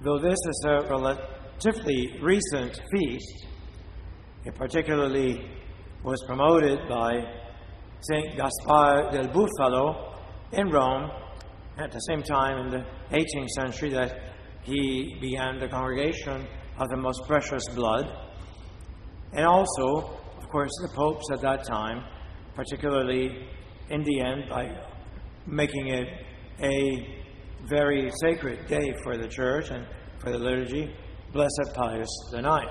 though this is a relatively recent feast, it particularly was promoted by St. Gaspar del Bufalo in Rome at the same time in the 18th century that he began the Congregation of the Most Precious Blood. And also, of course, the popes at that time, particularly in the end by making it a very sacred day for the Church and for the liturgy, Blessed Pius IX.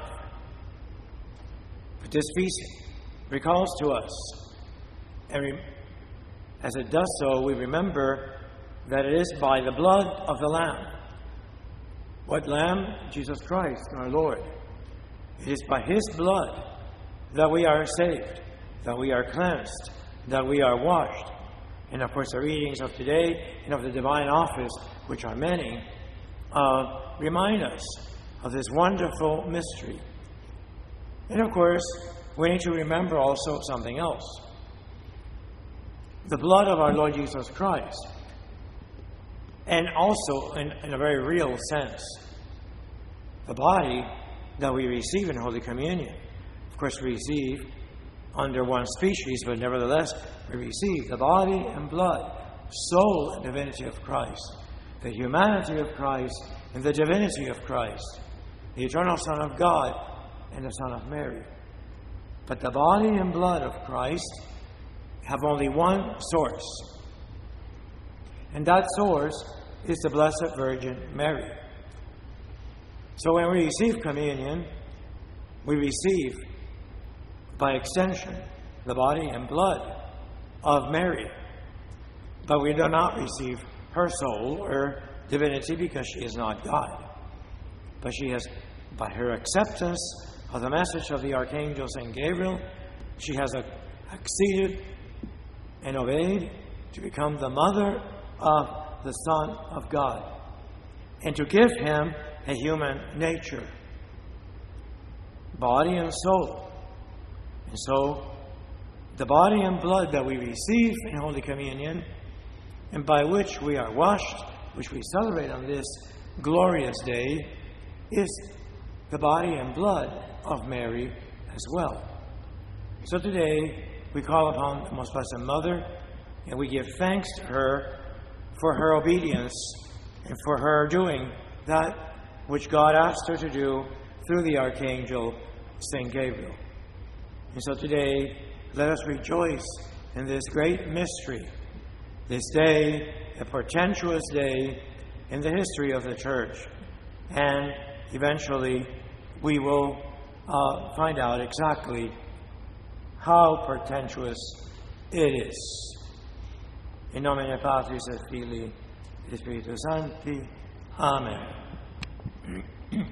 But this feast recalls to us, and as it does so, we remember that it is by the blood of the Lamb. What Lamb? Jesus Christ, our Lord. It is by His blood that we are saved, that we are cleansed, that we are washed. And of course, the readings of today and of the Divine Office, which are many, remind us of this wonderful mystery. And of course, we need to remember also something else. The blood of our Lord Jesus Christ. And also, in a very real sense, the body that we receive in Holy Communion. Of course, we receive under one species, but nevertheless, we receive the body and blood, soul and divinity of Christ, the humanity of Christ and the divinity of Christ, the eternal Son of God and the Son of Mary. But the body and blood of Christ have only one source, and that source is the Blessed Virgin Mary. So when we receive communion, we receive, by extension, the body and blood of Mary. But we do not receive her soul or divinity because she is not God. But she has, by her acceptance of the message of the Archangel St. Gabriel, she has acceded and obeyed to become the mother of the Son of God and to give Him a human nature, body and soul. And so, the body and blood that we receive in Holy Communion, and by which we are washed, which we celebrate on this glorious day, is the body and blood of Mary as well. So today, we call upon the Most Blessed Mother, and we give thanks to her for her obedience and for her doing that which God asked her to do through the Archangel St. Gabriel. And so today, let us rejoice in this great mystery, this day, a portentous day in the history of the Church. And eventually, we will find out exactly how portentous it is. In nomine Patris et Filii et Spiritus Sancti. Amen.